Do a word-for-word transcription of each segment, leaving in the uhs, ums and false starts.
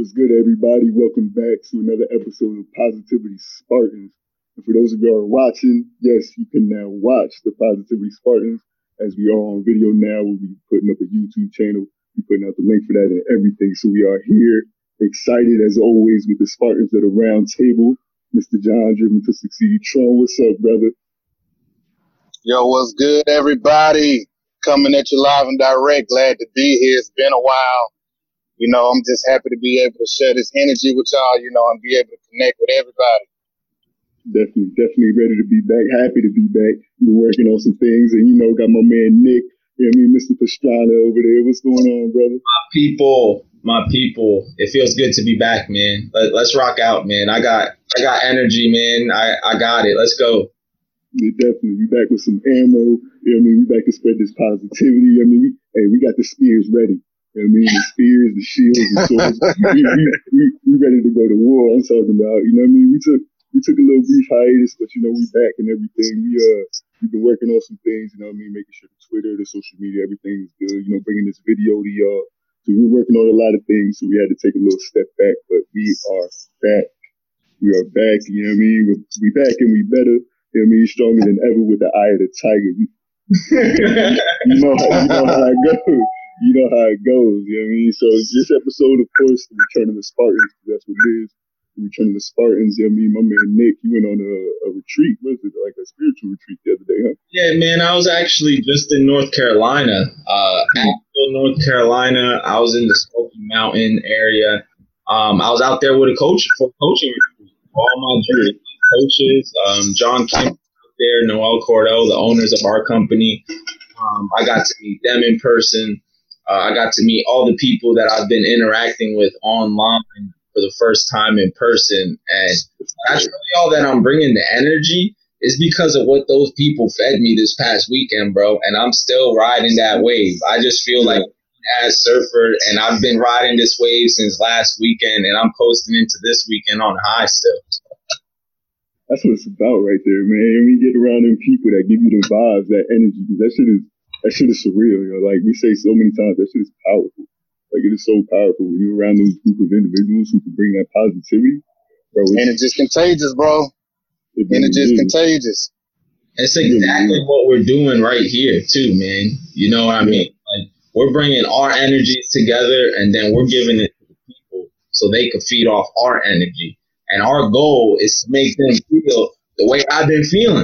What's good, everybody? Welcome back to another episode of Positivity Spartans. And for those of you who are watching, yes, you can now watch the Positivity Spartans as we are on video now. We'll be putting up a YouTube channel, we'll be putting out the link for that and everything. So we are here, excited as always with the Spartans at the round table. Mister John, driven to succeed. Tron, what's up, brother? Yo, what's good, everybody? Coming at you live and direct. Glad to be here. It's been a while. You know, I'm just happy to be able to share this energy with y'all, you know, and be able to connect with everybody. Definitely, definitely ready to be back. Happy to be back. We're working on some things, and you know, got my man Nick. You know what I mean, Mister Pastrana over there. What's going on, brother? My people, my people. It feels good to be back, man. Let, let's rock out, man. I got, I got energy, man. I, I got it. Let's go. Yeah, definitely. We back with some ammo. You know what I mean? We back to spread this positivity. I mean, we, hey, we got the spears ready. You know what I mean? The spears, the shields, the swords. we, we, we, we ready to go to war. I'm talking about. You know what I mean? We took we took a little brief hiatus, but you know we back and everything. We uh we've been working on some things. You know what I mean? Making sure the Twitter, the social media, everything is good. You know, bringing this video to y'all. So we're working on a lot of things. So we had to take a little step back, but we are back. We are back. You know what I mean? We're, we back and we better. You know what I mean? Stronger than ever with the eye of the tiger. You, you know how you know how it goes. You know how it goes, you know what I mean? So this episode, of course, the Return of the Spartans, that's what it is. The Return of the Spartans, you know what I mean? My man Nick, you went on a, a retreat. What is it, like a spiritual retreat the other day, huh? Yeah, man, I was actually just in North Carolina, uh, Asheville, North Carolina. I was in the Smoky Mountain area. Um, I was out there with a coach for coaching retreat. All my dream coaches, um, John Kim out there, Noel Cordell, the owners of our company. Um, I got to meet them in person. Uh, I got to meet all the people that I've been interacting with online for the first time in person. And that's really all that I'm bringing. The energy is because of what those people fed me this past weekend, bro. And I'm still riding that wave. I just feel like as surfer, and I've been riding this wave since last weekend, and I'm coasting into this weekend on high still. That's what it's about right there, man. We get around them people that give you the vibes, that energy. That shit is That shit is surreal, you know. Like we say so many times, that shit is powerful. Like it is so powerful when you're around those group of individuals who can bring that positivity. Bro, and it's just contagious, bro. It and it's just is. contagious. It's exactly what we're doing right here, too, man. You know what I mean? Like we're bringing our energies together, and then we're giving it to the people so they can feed off our energy. And our goal is to make them feel the way I've been feeling.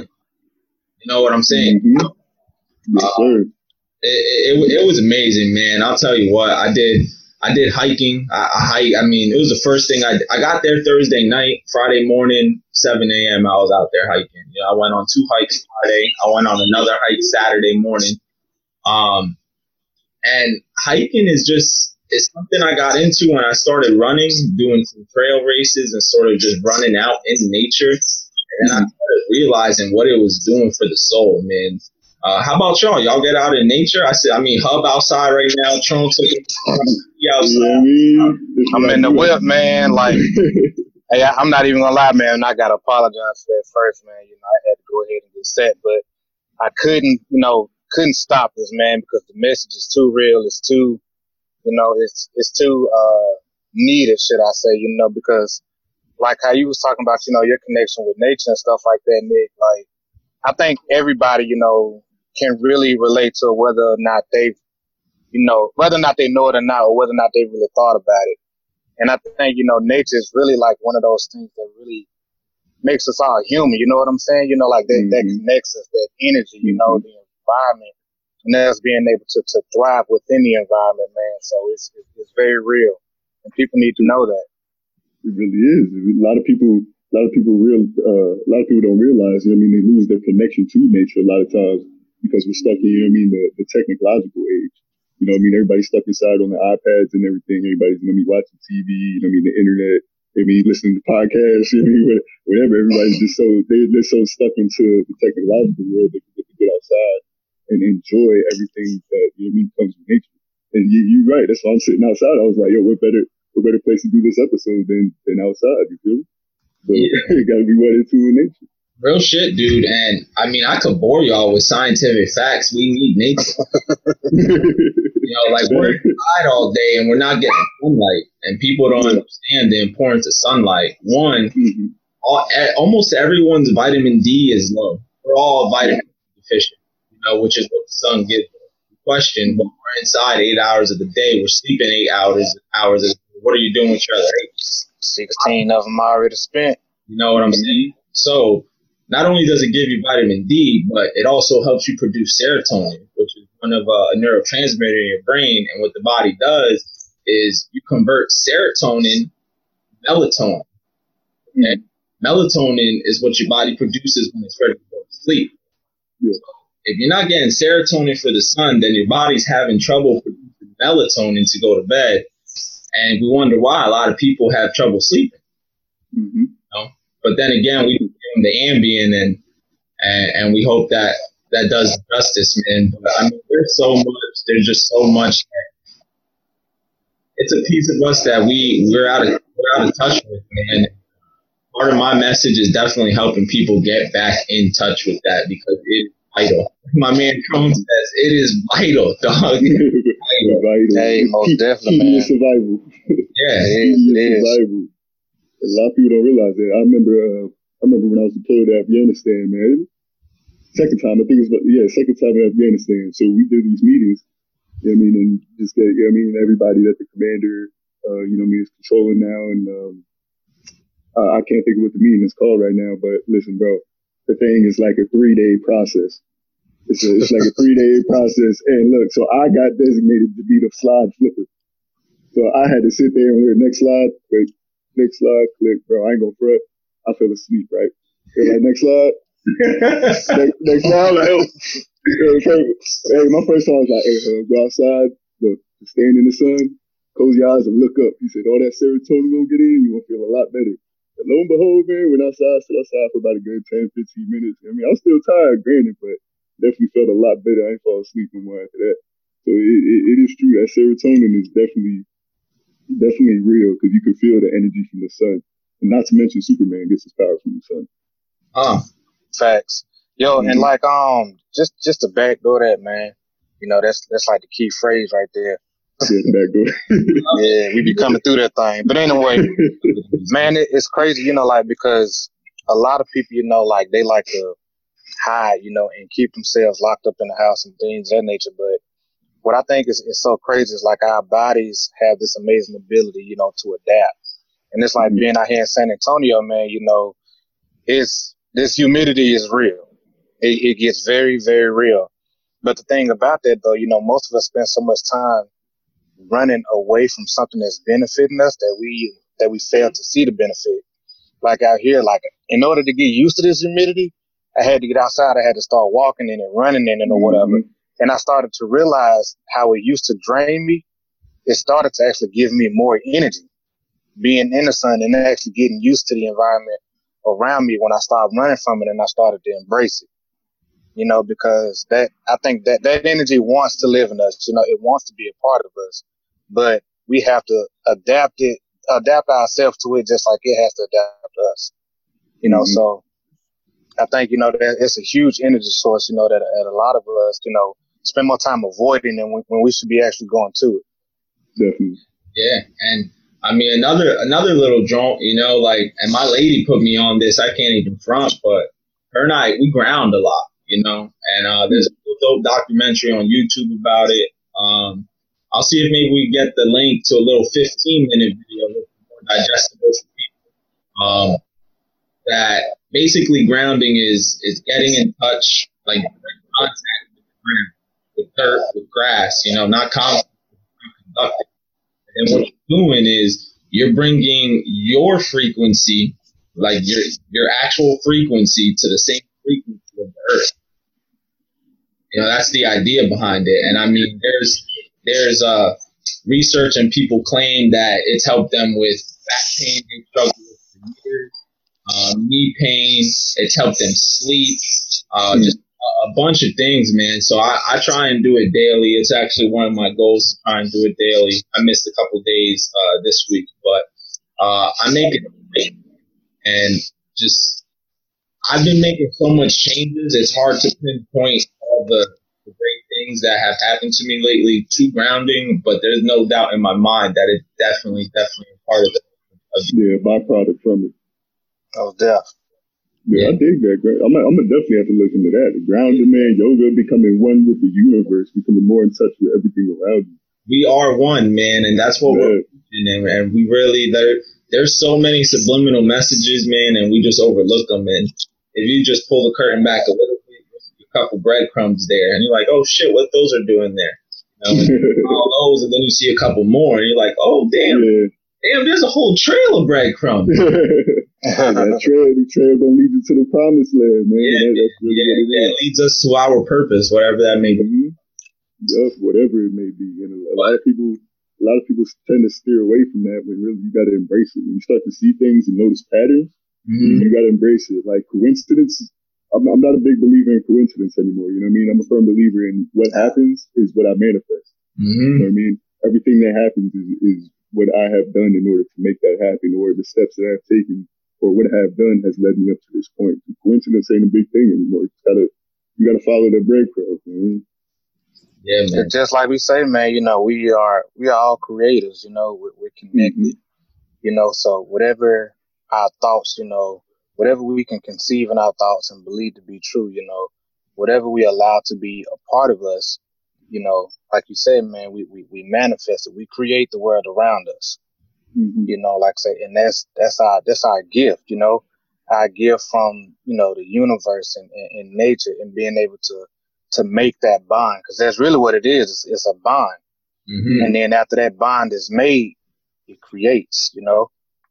You know what I'm saying? Mm-hmm. Yes, sir. Uh, it, it, it was amazing, man. I'll tell you what, I did I did hiking. I, I hike. I mean, it was the first thing I I got there Thursday night, Friday morning, seven a.m. I was out there hiking. You know, I went on two hikes Friday. I went on another hike Saturday morning. Um, and hiking is just it's something I got into when I started running, doing some trail races and sort of just running out in nature. And I started realizing what it was doing for the soul, man. Uh, how about y'all? Y'all get out in nature? I said, I mean, Hub outside right now. Tron took it outside. Yeah, I'm in the whip, man. Like, hey, I'm not even gonna lie, man. I gotta apologize for that first, man. You know, I had to go ahead and get set, but I couldn't, you know, couldn't stop this, man, because the message is too real. It's too, you know, it's it's too uh, needed, should I say? You know, because like how you was talking about, you know, your connection with nature and stuff like that, Nick. Like, I think everybody, you know, can really relate to whether or not they've, you know, whether or not they know it or not, or whether or not they really thought about it. And I think, you know, nature is really like one of those things that really makes us all human. You know what I'm saying? You know, like that, mm-hmm. that connects us, that energy, you know, mm-hmm. the environment, and us being able to, to thrive within the environment, man. So it's, it's very real, and people need to know that. It really is. A lot of people, a lot of people real, uh, a lot of people don't realize. You know, I mean, they lose their connection to nature a lot of times because we're stuck in, you know, what I mean, the, the technological age. You know, what I mean, everybody's stuck inside on the iPads and everything. Everybody's gonna be watching T V. You know, what I mean, the internet. I mean, listening to podcasts. You know, what I mean, whatever. Everybody's just so they, they're so stuck into the technological world they forget to get outside and enjoy everything that, you know, what I mean, comes with nature. And you, you're right. That's why I'm sitting outside. I was like, yo, what better, what better place to do this episode than than outside? You feel me? So yeah. You gotta be what into in nature. Real shit, dude. And I mean, I could bore y'all with scientific facts. We need nature. You know, like we're inside all day and we're not getting sunlight, and people don't understand the importance of sunlight. One, mm-hmm. all, almost everyone's vitamin D is low. We're all vitamin D deficient, you know, which is what the sun gives us. The question, but we're inside eight hours of the day. We're sleeping eight hours. Hours. Of, what are you doing with your other eight? Sixteen of them already spent. You know what I'm saying? So not only does it give you vitamin D, but it also helps you produce serotonin, which is one of uh, a neurotransmitter in your brain. And what the body does is you convert serotonin to melatonin. And melatonin is what your body produces when it's ready to go to sleep. Yeah. So if you're not getting serotonin for the sun, then your body's having trouble producing melatonin to go to bed. And we wonder why a lot of people have trouble sleeping. Mm-hmm. You know? But then again, we give them the Ambien, and, and and we hope that that does justice, man. But I mean, there's so much. There's just so much. That it's a piece of us that we we're out of we're out of touch with, man. Part of my message is definitely helping people get back in touch with that, because it is vital. My man Cone says it is vital, dog. Vital. Vital. Hey, most definitely, man. Survival. Yeah, it is. It is. Survival. A lot of people don't realize that. I remember, uh, I remember when I was deployed to Afghanistan, man. Second time, I think it was, yeah, second time in Afghanistan. So we did these meetings, you know what I mean, and just get, you know what I mean, everybody that the commander, uh, you know what I mean, is controlling now. And um, uh, I can't think of what the meeting is called right now, but listen, bro, the thing is like a three-day process. It's, a, it's like a three-day process. And look, so I got designated to be the slide flipper. So I had to sit there and hear next slide, wait, next slide, click, bro. I ain't gonna front. I fell asleep, right? They're like, next slide. next, next slide, like, oh. Hey, my first thought was like, hey, uh, go outside, look, stand in the sun, close your eyes and look up. He said, all that serotonin gonna get in, you gonna feel a lot better. And lo and behold, man, went outside, stood outside for about a good ten, fifteen minutes. I mean, I was still tired, granted, but definitely felt a lot better. I ain't fall asleep no more after that. So it, it, it is true that serotonin is definitely definitely real, because you can feel the energy from the sun. And not to mention Superman gets his power from the sun. Uh, facts. Yo, mm-hmm. And like um just just to backdoor that, man. You know, that's that's like the key phrase right there. Yeah, the backdoor. Yeah, we be coming through that thing. But anyway, man, it, it's crazy, you know, like, because a lot of people, you know, like, they like to hide, you know, and keep themselves locked up in the house and things of that nature. But what I think is, is so crazy is, like, our bodies have this amazing ability, you know, to adapt. And it's like mm-hmm. being out here in San Antonio, man, you know, it's, this humidity is real. It, it gets very, very real. But the thing about that, though, you know, most of us spend so much time running away from something that's benefiting us that we, that we fail to see the benefit. Like out here, like, in order to get used to this humidity, I had to get outside. I had to start walking in it, running in it, or whatever. Mm-hmm. And I started to realize how it used to drain me. It started to actually give me more energy, being in the sun and actually getting used to the environment around me when I started running from it and I started to embrace it. You know, because that, I think that that energy wants to live in us. You know, it wants to be a part of us, but we have to adapt it, adapt ourselves to it, just like it has to adapt to us. You know, mm-hmm. so I think, you know, that it's a huge energy source, you know, that, that a lot of us, you know, spend more time avoiding than when, when we should be actually going to it. Definitely. Yeah. And I mean, another, another little joint, you know, like, and my lady put me on this, I can't even front, but her and I, we ground a lot, you know, and, uh, there's a dope documentary on YouTube about it. Um, I'll see if maybe we get the link to a little fifteen minute video, a little more digestible for people. Um, that basically grounding is, is getting in touch, like contact with the ground, with dirt, with grass, you know, not contact, not conducting. And then what you're doing is you're bringing your frequency, like your your actual frequency, to the same frequency of the earth. You know, that's the idea behind it. And I mean, there's there's uh research and people claim that it's helped them with back pain they struggled with for years, um, knee pain. It's helped them sleep. Uh, just a bunch of things, man. So I, I try and do it daily. It's actually one of my goals to try and do it daily. I missed a couple days uh, this week, but uh, I make it, and just I've been making so much changes. It's hard to pinpoint all the the great things that have happened to me lately too grounding, but there's no doubt in my mind that it's definitely, definitely a part of it. Yeah, byproduct from it. Oh, deaf. Yeah, I dig that. I'm gonna, I'm gonna definitely have to look into that. The grounding, man, yoga, becoming one with the universe, becoming more in touch with everything around you. We are one, man, and that's what yeah. we're doing. And we really there. There's so many subliminal messages, man, and we just overlook them. And if you just pull the curtain back a little bit, you'll see a couple breadcrumbs there, and you're like, oh shit, what those are doing there? You know, all those, and then you see a couple more, and you're like, oh damn, yeah. damn, there's a whole trail of breadcrumbs. That trail, the trail gonna lead you to the promised land, man. Yeah, that, that's really yeah, what it yeah. It leads us to our purpose, whatever that may be. Mm-hmm. Yep, whatever it may be. And a lot of people, a lot of people tend to steer away from that when really you got to embrace it. When you start to see things and notice patterns, mm-hmm. you got to embrace it. Like coincidence, I'm, I'm not a big believer in coincidence anymore. You know what I mean? I'm a firm believer in what happens is what I manifest. Mm-hmm. You know what I mean? Everything that happens is, is what I have done in order to make that happen, or the steps that I've taken, or what I have done has led me up to this point. Coincidence ain't a big thing anymore. You gotta, you gotta follow the breadcrumbs, man. Yeah, man. Just like we say, man, you know, we are, we are all creators, you know, we're, we're connected, mm-hmm. you know, so whatever our thoughts, you know, whatever we can conceive in our thoughts and believe to be true, you know, whatever we allow to be a part of us, you know, like you said, man, we, we, we manifest it. We create the world around us. Mm-hmm. You know, like I say, and that's that's our that's our gift, you know, our gift from, you know, the universe and, and, and nature, and being able to to make that bond, because that's really what it is. It's, it's a bond, mm-hmm. and then after that bond is made, it creates, you know,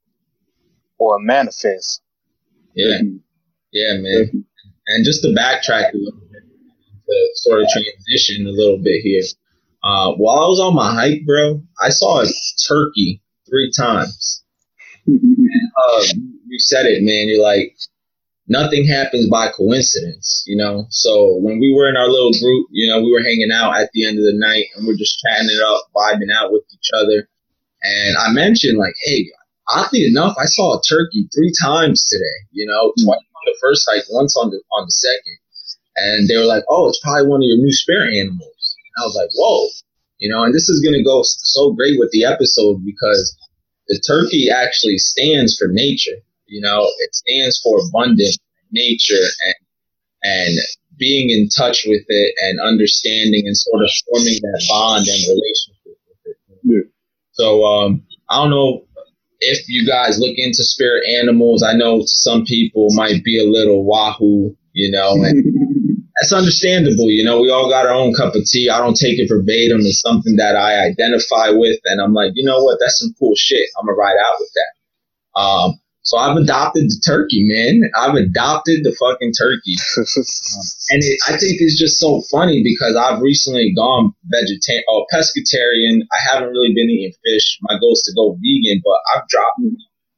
or manifests. Yeah, yeah, man. Mm-hmm. And just to backtrack a little bit, to sort of transition a little bit here. Uh, while I was on my hike, bro, I saw a turkey three times. And, uh, you said it, man. You're like, nothing happens by coincidence, you know? So when we were in our little group, you know, we were hanging out at the end of the night and we're just chatting it up, vibing out with each other. And I mentioned like, hey, oddly enough, I saw a turkey three times today, you know, twice on the first hike, once on the, on the second. And they were like, oh, it's probably one of your new spirit animals. And I was like, whoa. You know, and this is going to go so great with the episode because the turkey actually stands for nature. You know, it stands for abundant nature and and being in touch with it and understanding and sort of forming that bond and relationship with it. Yeah. So um, I don't know if you guys look into spirit animals. I know to some people might be a little wahoo, you know, and that's understandable. You know, we all got our own cup of tea. I don't take it verbatim. It's something that I identify with. And I'm like, you know what? That's some cool shit. I'm going to ride out with that. Um, so I've adopted the turkey, man. I've adopted the fucking turkey. um, and it, I think it's just so funny because I've recently gone vegetarian or pescatarian. I haven't really been eating fish. My goal is to go vegan, but I've dropped it.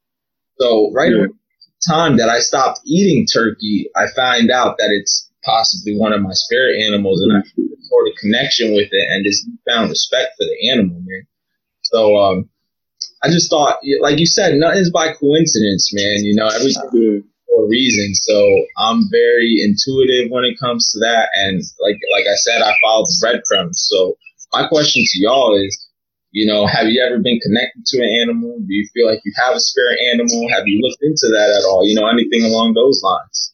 So right yeah. around the time that I stopped eating turkey, I find out that it's possibly one of my spirit animals, and I feel a sort of connection with it and this newfound respect for the animal, man. So um, I just thought, like you said, nothing's by coincidence, man. You know, everything for a reason. So I'm very intuitive when it comes to that, and like like I said, I follow the breadcrumbs. So my question to y'all is, you know, have you ever been connected to an animal? Do you feel like you have a spirit animal? Have you looked into that at all? You know, anything along those lines?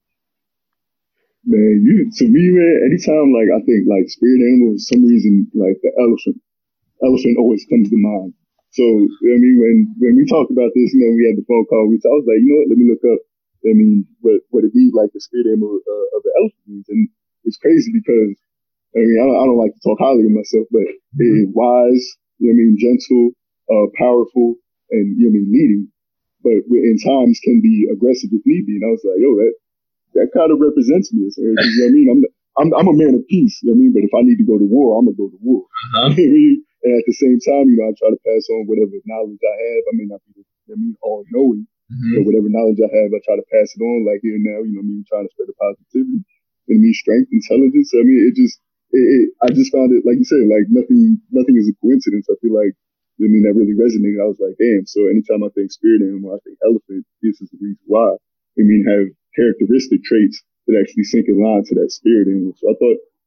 Man, you, to me, man, anytime, like, I think, like, spirit animals, for some reason, like, the elephant, elephant always comes to mind. So, you know what I mean, when, when we talked about this, you know, we had the phone call, we, I was like, you know what, let me look up, I mean, what, what it be like the spirit animal uh, of the elephant. And it's crazy because, I mean, I don't, I don't like to talk highly of myself, but it's wise, you know what I mean, gentle, uh, powerful, and, you know what I mean, leading. But in times can be aggressive if need be. And I was like, yo, that, that kind of represents me. So, you know what I mean? I'm, I'm, I'm a man of peace, you know what I mean? But if I need to go to war, I'm going to go to war. Uh-huh. You know what I mean? And at the same time, you know, I try to pass on whatever knowledge I have. I may not be, you know what I mean, all knowing, mm-hmm. but whatever knowledge I have, I try to pass it on, like here and now, you know what I mean? Trying to spread the positivity, you know what I mean? Strength, intelligence. I mean, it just, it, it, I just found it, like you said, like nothing, nothing is a coincidence. I feel like, you know what I mean, that really resonated. I was like, damn. So anytime I think spirit animal, I think elephant, this is the reason why. I mean, have characteristic traits that actually sink in line to that spirit animal. So I thought, I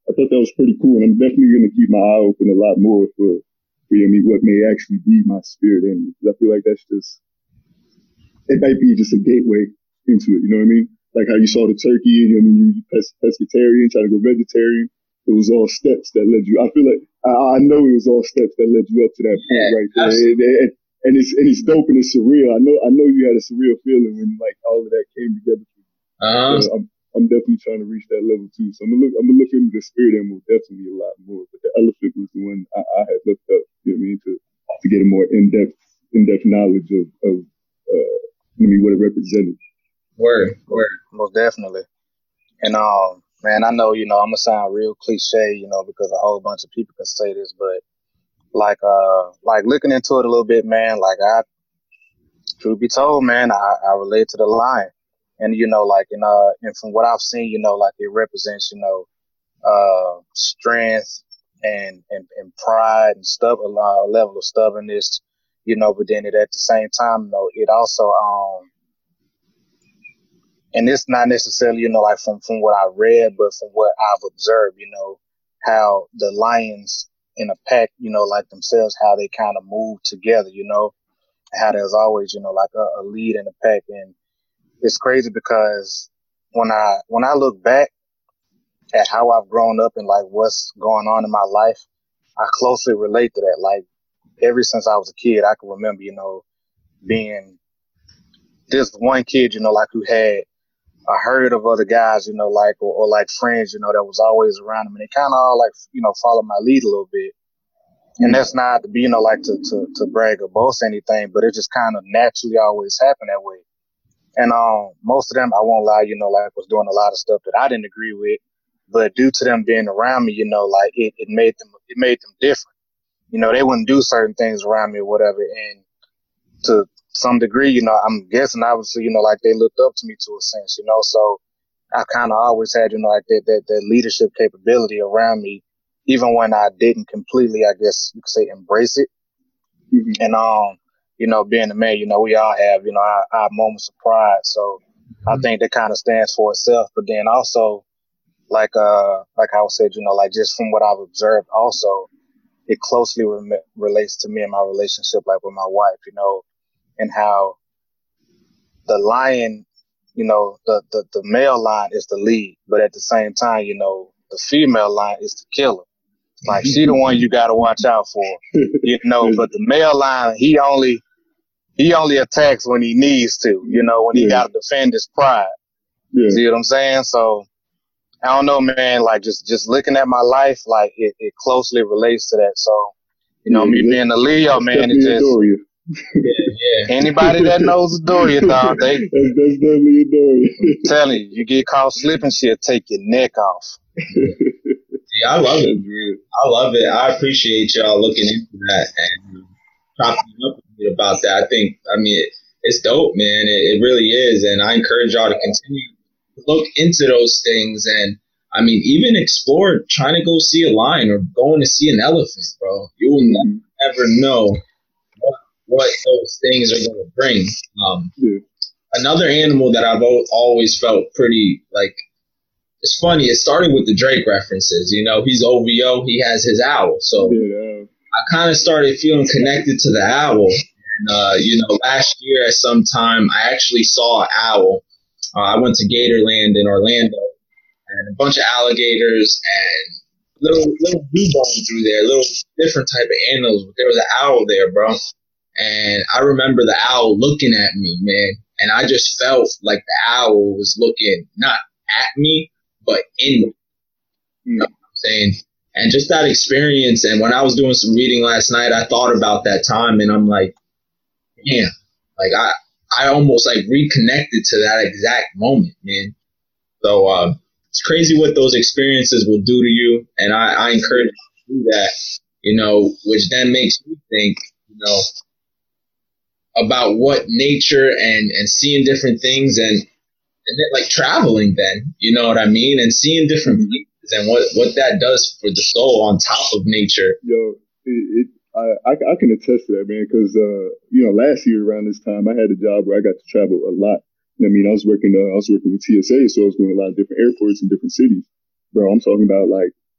I thought that was pretty cool, and I'm definitely going to keep my eye open a lot more for, for you know, me, what may actually be my spirit animal. Because I feel like that's just, it might be just a gateway into it. You know what I mean? Like how you saw the turkey, and you know, I mean, you pes- pescatarian, trying to go vegetarian. It was all steps that led you. I feel like I, I know it was all steps that led you up to that point Yeah, right there. And, and, and it's and it's dope and it's surreal. I know I know you had a surreal feeling when like all of that came together for you. Uh-huh. So I'm I'm definitely trying to reach that level too. So I'm gonna look I'm gonna look into the spirit animal definitely a lot more. But the elephant was the one I, I had looked up. You know what I mean, to to get a more in depth in depth knowledge of of uh, I mean what it represented. Word, word. Most definitely. And um, man, I know, you know, I'm gonna sound real cliche, you know, because a whole bunch of people can say this, but like uh like looking into it a little bit, man, like I truth be told, man, I, I relate to the lion. And you know, like in uh and from what I've seen, you know, like it represents, you know, uh strength and and, and pride and stuff, a level of stubbornness, you know, but then it at the same time, though, it also um and it's not necessarily, you know, like from, from what I read, but from what I've observed, you know, how the lions in a pack, you know, like themselves, how they kind of move together, you know, how there's always, you know, like a, a lead in the pack. And it's crazy because when I, when I look back at how I've grown up and like what's going on in my life, I closely relate to that. Like ever since I was a kid, I can remember, you know, being this one kid, you know, like who had a herd of other guys, you know, like, or, or like friends, you know, that was always around them. And they kind of all like, you know, follow my lead a little bit. And that's not to be, you know, like to, to, to brag or boast anything, but it just kind of naturally always happened that way. And um, most of them, I won't lie, you know, like was doing a lot of stuff that I didn't agree with, but due to them being around me, you know, like it, it made them, it made them different. You know, they wouldn't do certain things around me or whatever. And to some degree, you know, I'm guessing obviously, you know, like they looked up to me to a sense, you know, so I kind of always had, you know, like that, that, that leadership capability around me, even when I didn't completely, I guess you could say, embrace it. Mm-hmm. And, um, you know, being a man, you know, we all have, you know, our, our moments of pride. So mm-hmm. I think that kind of stands for itself. But then also, like, uh, like I said, you know, like just from what I've observed also, it closely re- relates to me and my relationship, like with my wife, you know, and how the lion, you know, the, the, the male lion is the lead, but at the same time, you know, the female lion is the killer. Like she the one you got to watch out for, you know, but the male lion, he only, he only attacks when he needs to, you know, when he yeah. got to defend his pride. Yeah. See what I'm saying? So I don't know, man, like just, just looking at my life, like it, it closely relates to that. So, you know, yeah, me being a Leo, man, it just, yeah, yeah. Anybody that knows Adoria, dog, they that's, that's definitely Adoria. I'm telling you, you get caught slipping, she'll take your neck off. Yeah, I love it. I love it. I appreciate y'all looking into that and chopping up a bit about that. I think, I mean, it, it's dope, man. It, it really is, and I encourage y'all to continue to look into those things. And I mean, even explore trying to go see a lion or going to see an elephant, bro. You will never, never know what those things are going to bring. Um, yeah. Another animal that I've always felt pretty, like, it's funny, it started with the Drake references. You know, he's O V O, he has his owl. So yeah. I kind of started feeling connected to the owl. And, uh, you know, last year at some time, I actually saw an owl. Uh, I went to Gatorland in Orlando, and a bunch of alligators and little little dugong through there, little different type of animals. But there was an owl there, bro. And I remember the owl looking at me, man. And I just felt like the owl was looking not at me, but in me. You know what I'm saying? And just that experience. And when I was doing some reading last night, I thought about that time, and I'm like, man, like I, I almost like reconnected to that exact moment, man. So uh, it's crazy what those experiences will do to you. And I, I encourage you to do that, you know, which then makes me think, you know, about what nature and, and seeing different things and, and then, like traveling then, you know what I mean? And seeing different places and what, what that does for the soul on top of nature. Yo, it, it I, I, I can attest to that, man, because, uh, you know, last year around this time, I had a job where I got to travel a lot. I mean, I was working, uh, I was working with T S A, so I was going to a lot of different airports in different cities. Bro, I'm talking about like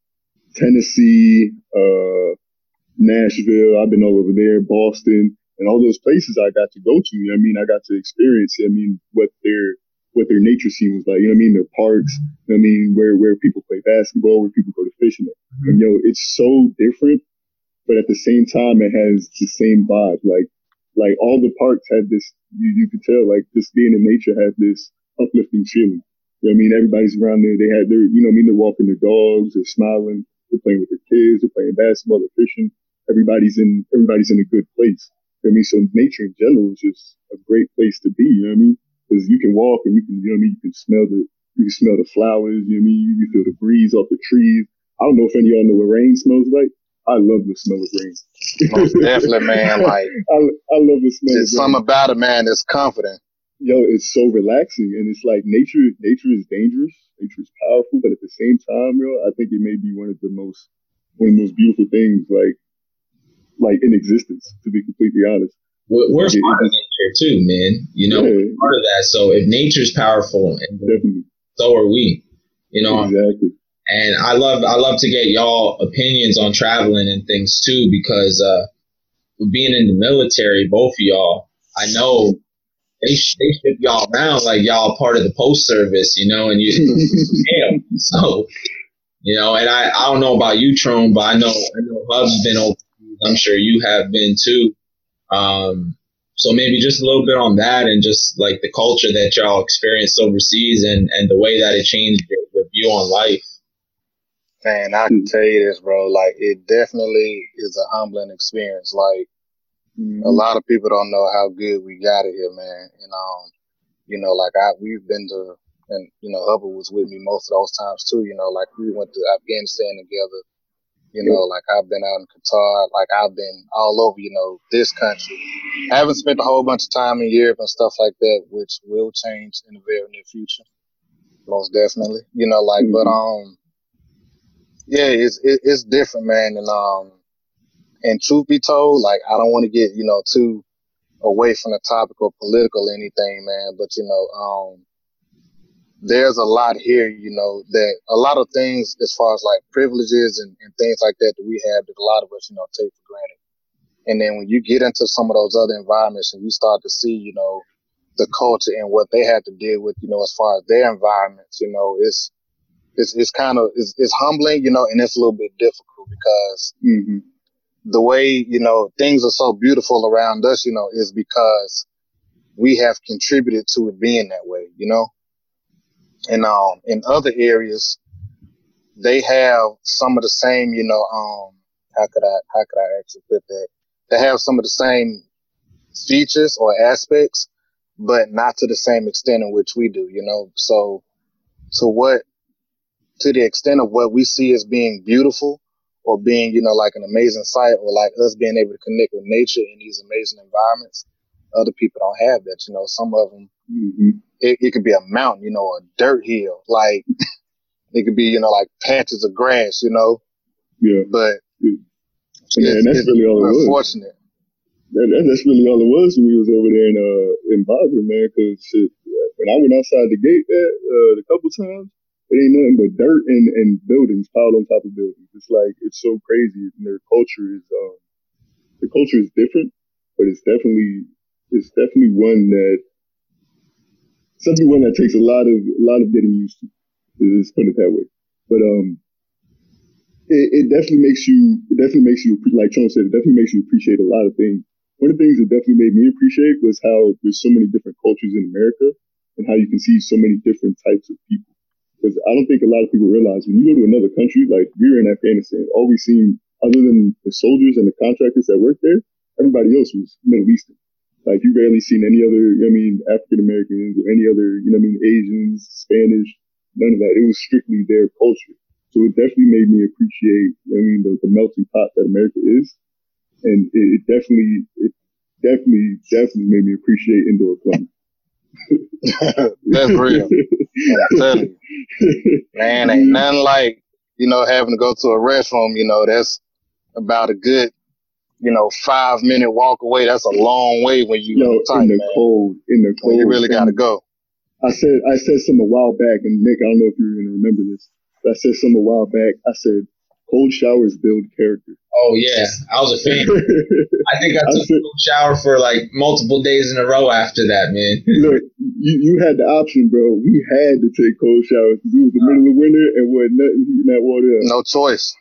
Tennessee, uh, Nashville. I've been all over there, Boston, and all those places I got to go to. You know what I mean? I got to experience, I mean, what their what their nature scene was like. You know what I mean? Their parks. You know what I mean? Where where people play basketball, where people go to fishing. Mm-hmm. And yo, it's so different, but at the same time, it has the same vibe. Like like all the parks had this. You you could tell like just being in nature had this uplifting feeling. You know what I mean? Everybody's around there. They had their, you know what I mean? They're walking their dogs. They're smiling. They're playing with their kids. They're playing basketball. They're fishing. Everybody's in everybody's in a good place. You know what I mean? So nature in general is just a great place to be. You know what I mean? Because you can walk and you can, you know what I mean? You can smell the, you can smell the flowers. You know what I mean? You, you feel the breeze off the trees. I don't know if any of y'all know what rain smells like. I love the smell of rain. Most definitely, man. Like I, I love the smell. There's something about it, man. That's comforting. Yo, it's so relaxing, and it's like nature. Nature is dangerous. Nature is powerful, but at the same time, yo, I think it may be one of the most, one of the most beautiful things, like, like in existence. To be completely honest, we're, we're like, part of nature too, man. You know, yeah. We're part of that. So if nature's powerful, and definitely, so are we. You know, exactly. And I love, I love to get y'all opinions on traveling and things too, because uh, being in the military, both of y'all, I know. They, they ship y'all around like y'all part of the post service, you know, and you, damn. So, you know, and I, I don't know about you, Trone, but I know, I know Hub's been overseas. I'm sure you have been too. Um, so maybe just a little bit on that and just like the culture that y'all experienced overseas and, and the way that it changed your, your view on life. Man, I can tell you this, bro. Like, it definitely is a humbling experience. Like, mm-hmm. a lot of people don't know how good we got it here, man. And, um, you know, like I, we've been to, and, you know, Hubbard was with me most of those times too. You know, like we went to Afghanistan together. You know, like I've been out in Qatar, like I've been all over, you know, this country. I haven't spent a whole bunch of time in Europe and stuff like that, which will change in the very near future. Most definitely. You know, like, mm-hmm. but, um, yeah, it's, it, it's different, man. And, um, and truth be told, like, I don't want to get, you know, too away from the topic or political or anything, man. But, you know, um, there's a lot here, you know, that a lot of things as far as like privileges and, and things like that that we have that a lot of us, you know, take for granted. And then when you get into some of those other environments and you start to see, you know, the culture and what they have to deal with, you know, as far as their environments, you know, it's, it's, it's kind of, it's, it's humbling, you know, and it's a little bit difficult because, mm-hmm. the way, you know, things are so beautiful around us, you know, is because we have contributed to it being that way, you know? And, um, in other areas, they have some of the same, you know, um, how could I, how could I actually put that? They have some of the same features or aspects, but not to the same extent in which we do, you know? So to what, to the extent of what we see as being beautiful, or being, you know, like an amazing sight, or like us being able to connect with nature in these amazing environments, other people don't have that. You know, some of them, mm-hmm. it, it could be a mountain, you know, a dirt hill. Like, it could be, you know, like patches of grass, you know. Yeah. But yeah. And, it's, that's it's really all it unfortunate. was. That, that, that's really all it was when we was over there in, uh, in Basra, man, because when I went outside the gate there uh, a couple times, it ain't nothing but dirt and, and buildings piled on top of buildings. It's like, it's so crazy. And their culture is, um, the culture is different, but it's definitely, it's definitely one that, it's definitely one that takes a lot of, a lot of getting used to. Let's put it that way. But, um, it, it definitely makes you, it definitely makes you, like Trone said, it definitely makes you appreciate a lot of things. One of the things that definitely made me appreciate was how there's so many different cultures in America and how you can see so many different types of people. Because I don't think a lot of people realize when you go to another country, like we were in Afghanistan, all we seen, other than the soldiers and the contractors that worked there, everybody else was Middle Eastern. Like you barely seen any other, you know what I mean, African Americans or any other, you know what I mean, Asians, Spanish, none of that. It was strictly their culture. So it definitely made me appreciate, you know what I mean, the, the melting pot that America is. And it, it definitely, it definitely, definitely made me appreciate indoor plumbing. That's real. I'm telling you. Man, ain't nothing like, you know, having to go to a restroom, you know, that's about a good, you know, five minute walk away. That's a long way when you Yo, tight, in the man. cold, in the cold. When you really gotta go. I said, I said some a while back, and Nick, I don't know if you're gonna remember this, but I said some a while back. I said, cold showers build character. Oh yeah, I was a fan. I think I took I said, a cold shower for like multiple days in a row after that, man. Look, you, you had the option, bro. We had to take cold showers because it was the middle of winter and wasn't nothing heating that water up. No choice.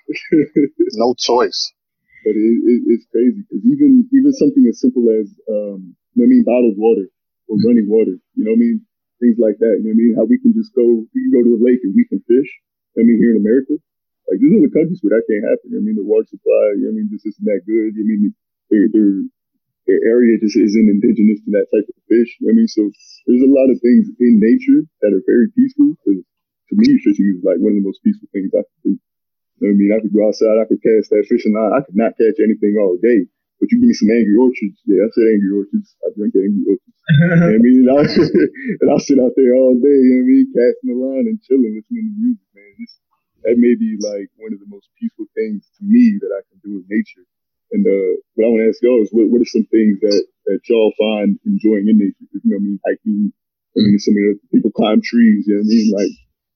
No choice. But it, it, it's crazy because even even something as simple as um, I mean, bottled water or running water. You know what I mean? Things like that. You know what I mean? How we can just go, we can go to a lake and we can fish. I mean, here in America, like there's other countries where that can't happen. I mean, the water supply. You know what I mean? Just isn't that good. I mean, their their their area just isn't indigenous to that type of fish. You know what I mean? So there's a lot of things in nature that are very peaceful. Because to me, fishing is like one of the most peaceful things I can do. You know what I mean? I could go outside, I could cast that fishing line. I could not catch anything all day. But you give me some Angry Orchards. Yeah, I said Angry Orchards. I drink Angry Orchards. You know what I mean? And, I, and I'll sit out there all day, you know what I mean? Casting the line and chilling, listening to music, man. Just, that may be like one of the most peaceful things to me that I can do in nature. And uh, what I want to ask y'all is what, what are some things that, that y'all find enjoying in nature? You know what I mean? Hiking. I mean, some of the people climb trees, you know what I mean? Like,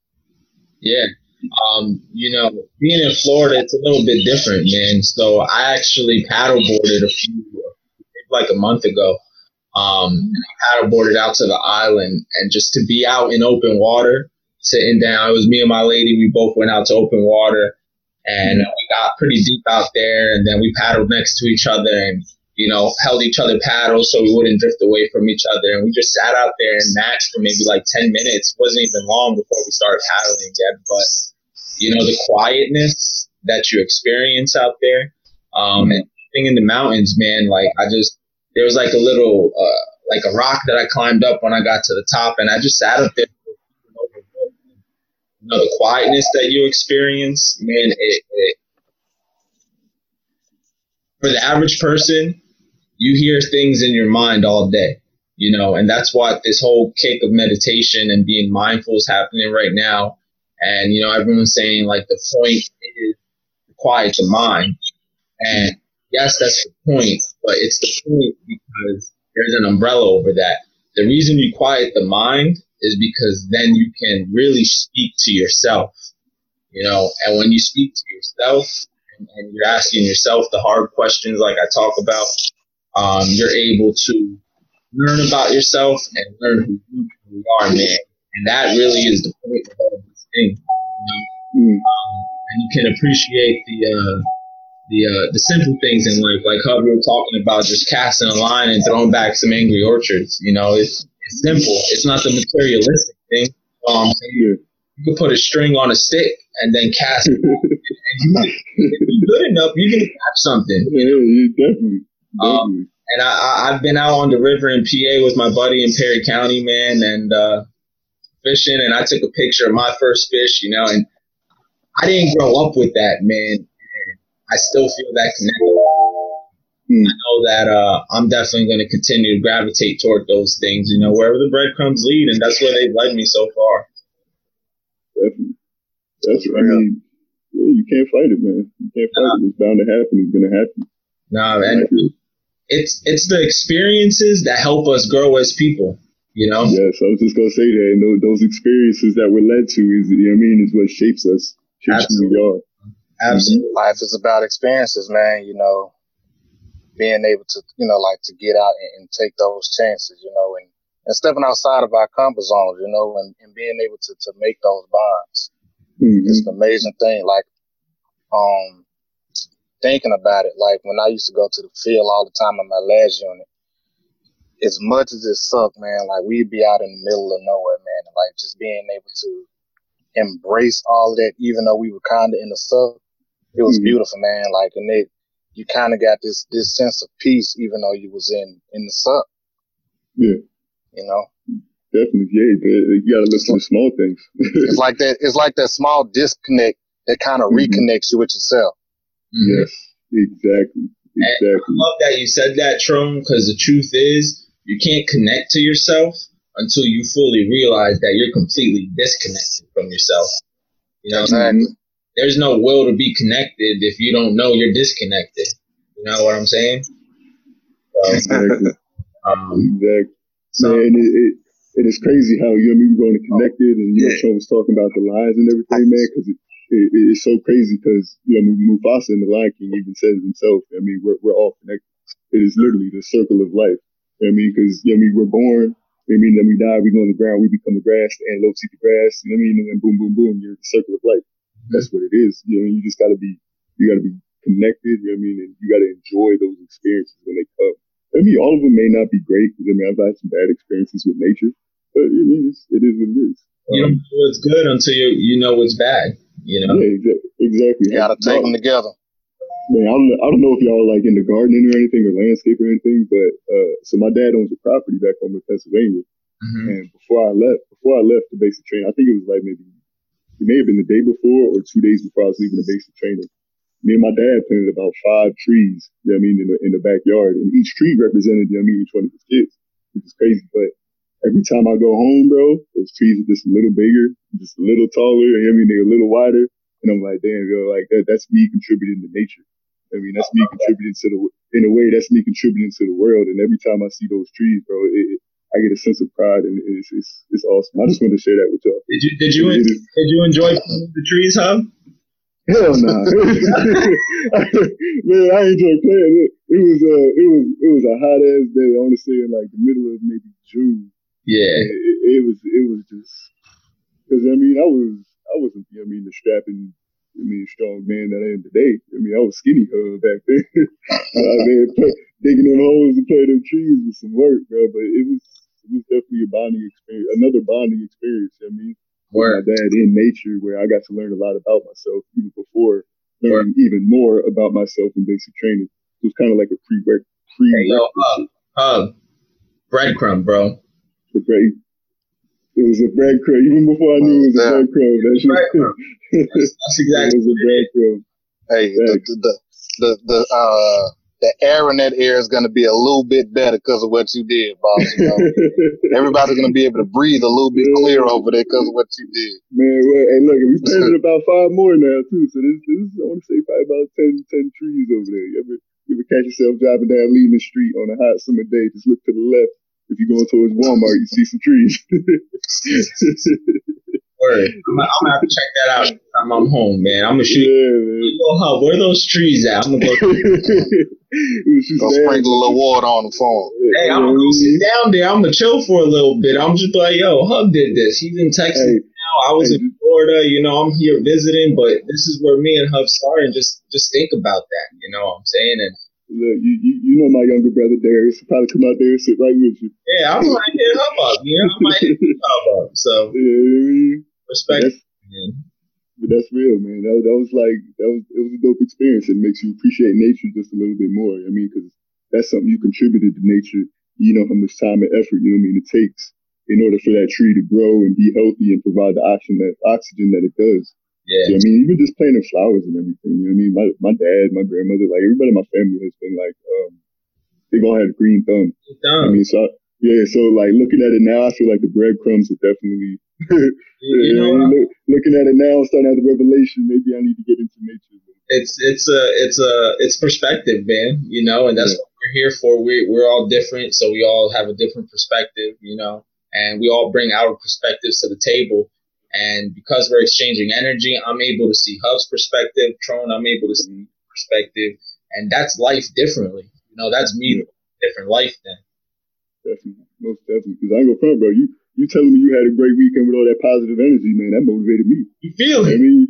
yeah. Um, you know, being in Florida, it's a little bit different, man. So I actually paddleboarded a few, like a month ago. Um, I paddleboarded out to the island, and just to be out in open water, sitting down. It was me and my lady. We both went out to open water, and we got pretty deep out there. And then we paddled next to each other, and you know, held each other paddles so we wouldn't drift away from each other. And we just sat out there and matched for maybe like ten minutes. It wasn't even long before we started paddling again, but you know, the quietness that you experience out there, um, and being in the mountains, man, like I just, there was like a little, uh, like a rock that I climbed up when I got to the top, and I just sat up there. You know, the quietness that you experience, man, it, it, for the average person, you hear things in your mind all day, you know, and that's what this whole kick of meditation and being mindful is happening right now. And, you know, everyone's saying, like, the point is to quiet the mind. And, yes, that's the point, but it's the point because there's an umbrella over that. The reason you quiet the mind is because then you can really speak to yourself, you know. And when you speak to yourself and, and you're asking yourself the hard questions like I talk about, um, you're able to learn about yourself and learn who you really are, man. And that really is the point of all this thing, you know. Mm. Um, and you can appreciate the uh, the uh, the simple things in life, like how we were talking about just casting a line and throwing back some Angry Orchards. You know, it's it's simple. It's not the materialistic thing. Um, you, you can put a string on a stick and then cast it. And you, if you're good enough, you can catch something. Yeah, yeah, definitely. definitely. Um, and I, I, I've been out on the river in P A with my buddy in Perry County, man, and uh, fishing, and I took a picture of my first fish, you know, and I didn't grow up with that, man. And I still feel that connection. Hmm. I know that uh, I'm definitely going to continue to gravitate toward those things, you know, wherever the breadcrumbs lead, and that's where they've led me so far. Definitely. That's right. I mean, yeah, you can't fight it, man. You can't fight nah. it. What's bound to happen is going to happen. Nah, man. It's it's the experiences that help us grow as people, you know? Yes, I was just going to say that. And those, those experiences that we're led to is, you know what I mean, is what shapes us, shapes who we are. Absolutely. Mm-hmm. Life is about experiences, man, you know, being able to, you know, like to get out and, and take those chances, you know, and, and stepping outside of our comfort zones, you know, and, and being able to, to make those bonds. Mm-hmm. It's an amazing thing. Like, um, thinking about it, like when I used to go to the field all the time in my last unit, as much as it sucked, man, like we'd be out in the middle of nowhere, man, and like just being able to embrace all that, even though we were kind of in the suck, it was mm-hmm. beautiful, man. Like, and it, you kind of got this this sense of peace, even though you was in in the suck. Yeah, you know, definitely. Yeah, you gotta look for the small things. It's like that. It's like that small disconnect that kind of mm-hmm. reconnects you with yourself. Mm-hmm. Yes, exactly. Exactly. And I love that you said that, Tron, because the truth is, you can't connect to yourself until you fully realize that you're completely disconnected from yourself. You know, exactly. There's no will to be connected if you don't know you're disconnected. You know what I'm saying? So, exactly. Um, exactly. So, man, it, it, it is crazy how, you know, we were going to Connected, and, you know, Tron was talking about the lines and everything, man, because it, it, it's so crazy because, you know, Mufasa in The Lion King even says himself, I mean, we're, we're all connected. It is literally the circle of life. You know what I mean? Because, you know, I mean, we're born, you know what I mean, then we die, we go on the ground, we become the grass, the antelopes eat the grass, you know what I mean? And then boom, boom, boom, you're the circle of life. Mm-hmm. That's what it is. You know, you just gotta be, you gotta be connected, you know what I mean? And you gotta enjoy those experiences when they come. I mean, all of them may not be great, because I mean, I've had some bad experiences with nature, but I mean, it's, it is what it is. You don't know what's good until you, you know what's bad, you know? Yeah, exactly. exactly. You gotta take them together. Man, I don't, I don't know if y'all like into gardening or anything or landscape or anything, but uh, so my dad owns a property back home in Pennsylvania, mm-hmm. and before I left, before I left the basic training, I think it was like maybe it may have been the day before or two days before I was leaving the basic training. Me and my dad planted about five trees, you know what I mean, in the in the backyard, and each tree represented, you know what I mean, each one of his kids, which is crazy. But every time I go home, bro, those trees are just a little bigger, just a little taller, you know what I mean, they're a little wider, and I'm like, damn, yo, like that, that's me contributing to nature. I mean, that's me contributing to the, in a way, that's me contributing to the world. And every time I see those trees, bro, it, it, I get a sense of pride, and it's, it's it's awesome. I just wanted to share that with y'all. Did you did you did you enjoy the trees, huh? Hell no, nah. Man, I enjoyed playing it. It was uh, it was it was a hot ass day. I want to say in like the middle of maybe June. Yeah, it, it was it was just because I mean I was I wasn't you know, I mean the strapping. I mean, strong man that I am today. I mean, I was skinny hub back then. uh, man, digging them holes to play them trees was some work, bro. But it was it was definitely a bonding experience, another bonding experience. I mean, with my dad in nature, where I got to learn a lot about myself, even before learning Word. even more about myself in basic training. It was kind of like a pre pre. Hey, yo, uh, uh, breadcrumb, bro. The bread. It was a breadcrumb. Even before I knew it was a breadcrumb. That's, that's, that's exactly it was a breadcrumb. Hey, the, the the the uh the air in that air is gonna be a little bit better because of what you did, boss. You know? Everybody's gonna be able to breathe a little bit yeah. clearer over there because of what you did. Man, well, hey, look, we planted about five more now too. So this, this I want to say probably about ten, ten trees over there. You ever, you ever catch yourself driving down Lehman Street on a hot summer day? Just look to the left. If you're going towards Walmart, you see some trees. Word. I'm, I'm gonna have to check that out next time I'm home, man. I'm gonna shoot. Yeah, man. Yo, huh, where are those trees at? I'm gonna go. Go sprinkle a little water on the phone. Hey, I'm gonna go sit down there. I'm gonna chill for a little bit. I'm just like, yo, Hub did this. He's in Texas hey, now. I was hey. in Florida. You know, I'm here visiting, but this is where me and Hub started. Just, just think about that. You know what I'm saying? And look, you, you you know my younger brother Darius will probably come out there and sit right with you. Yeah, I'm like, hit Hub up. You know, I might hit Hub up. So yeah, respect. That's, man. But that's real, man. That, that was like that was it was a dope experience. It makes you appreciate nature just a little bit more. I mean, because that's something you contributed to nature. You know how much time and effort you know what I mean it takes in order for that tree to grow and be healthy and provide the oxygen that oxygen that it does. Yeah. So, I mean, even just planting flowers and everything. You know what I mean? My my dad, my grandmother, like everybody in my family has been like, um, they've all had a green thumb. Thumb. I mean, so yeah. So like looking at it now, I feel like the breadcrumbs are definitely. you know, look, looking at it now, I'm starting to have the revelation. Maybe I need to get into nature. It's it's a it's a it's perspective, man. You know, and that's yeah. what we're here for. We we're all different, so we all have a different perspective. You know, and we all bring our perspectives to the table. And because we're exchanging energy, I'm able to see Hub's perspective. Tron, I'm able to see perspective, and that's life differently. You know, that's me, yeah. different life then. Definitely, most definitely. Because I ain't gonna front, bro. You you telling me you had a great weekend with all that positive energy, man? That motivated me. You feel it? I mean,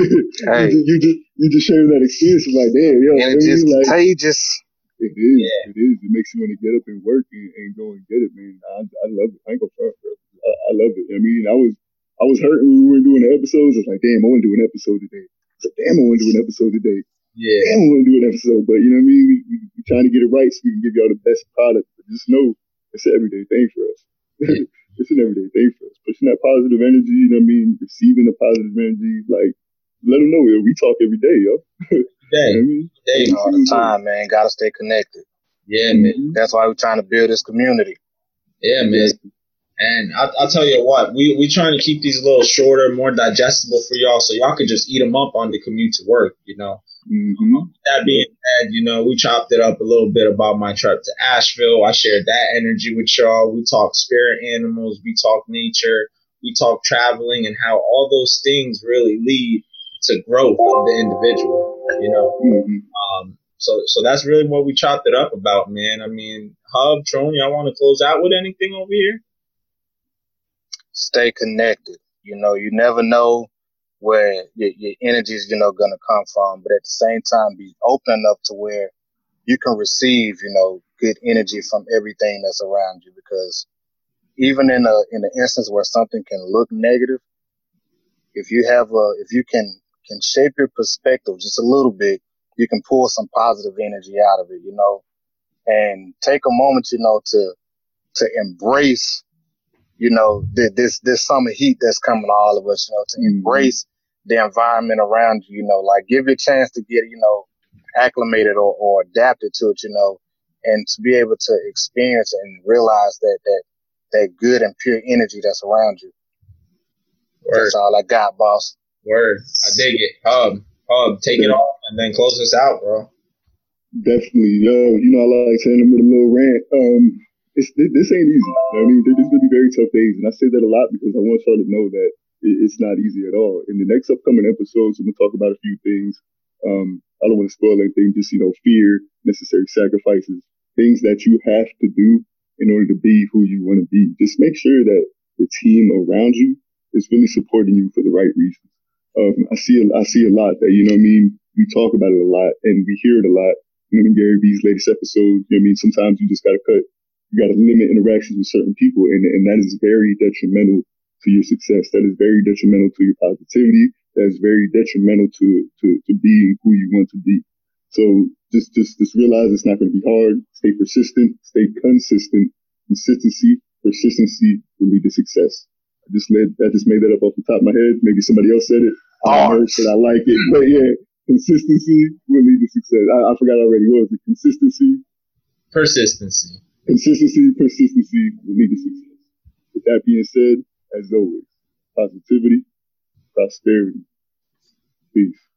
hey. you, just, you just you just sharing that experience. I'm like, damn, yo, and it's just like, contagious. It is. Yeah. It is. It makes you want to get up and work and, and go and get it, man. I, I love it. I ain't gonna front, bro. I, I love it. I mean, I was. I was hurting when we were doing the episodes. I was like, damn, I want to do an episode today. I was like, damn, I want to do an episode today. Yeah. Damn, I want to do an episode. But you know what I mean? We, we, we trying to get it right so we can give y'all the best product. But just know it's an everyday thing for us. Yeah. It's an everyday thing for us. Pushing that positive energy, you know what I mean? Receiving the positive energy. Like, let them know, yo, we talk every day, yo. Day. You know what I mean? Day. All the time, man. Got to stay connected. Yeah, man. That's why we're trying to build this community. Yeah, man. Yeah. And I'll, I'll tell you what, we we trying to keep these a little shorter, more digestible for y'all, so y'all could just eat them up on the commute to work, you know. Mm-hmm. That being said, you know, we chopped it up a little bit about my trip to Asheville. I shared that energy with y'all. We talked spirit animals. We talked nature. We talked traveling and how all those things really lead to growth of the individual, you know. Mm-hmm. Um, so so that's really what we chopped it up about, man. I mean, Hub, Tron, y'all want to close out with anything over here? Stay connected. You know, you never know where your, your energy is, you know, going to come from. But at the same time, be open enough to where you can receive, you know, good energy from everything that's around you. Because even in a in an instance where something can look negative, if you have a if you can can shape your perspective just a little bit, you can pull some positive energy out of it, you know, and take a moment, you know, to to embrace, you know, th- this this summer heat that's coming to all of us, you know, to embrace the environment around you, you know, like give it a chance to get, you know, acclimated or, or adapted to it, you know, and to be able to experience and realize that that that good and pure energy that's around you. Word. That's all I got, boss. Word. I dig it. Hub, Hub, take it off and then close us out, bro. Definitely. Yo, you know, I like saying them with a little rant. Um, it's, this ain't easy. I mean, there's going to be very tough days. And I say that a lot because I want y'all to know that it's not easy at all. In the next upcoming episodes, I'm going to talk about a few things. Um, I don't want to spoil anything, just, you know, fear, necessary sacrifices, things that you have to do in order to be who you want to be. Just make sure that the team around you is really supporting you for the right reasons. Um, I see, I see a lot that, you know what I mean? We talk about it a lot and we hear it a lot. You know, Gary Vee's latest episode, you know what I mean? Sometimes you just got to cut, you got to limit interactions with certain people. And, and that is very detrimental to your success. That is very detrimental to your positivity. That is very detrimental to, to, to being who you want to be. So just, just, just realize it's not going to be hard. Stay persistent, stay consistent. Consistency, persistency will lead to success. I just led, I just made that up off the top of my head. Maybe somebody else said it. I don't know, but I like it. But yeah. Consistency will lead to success. I, I forgot already. What was it? Consistency? Persistency. Consistency, persistency will lead to success. With that being said, as always, positivity, prosperity, peace.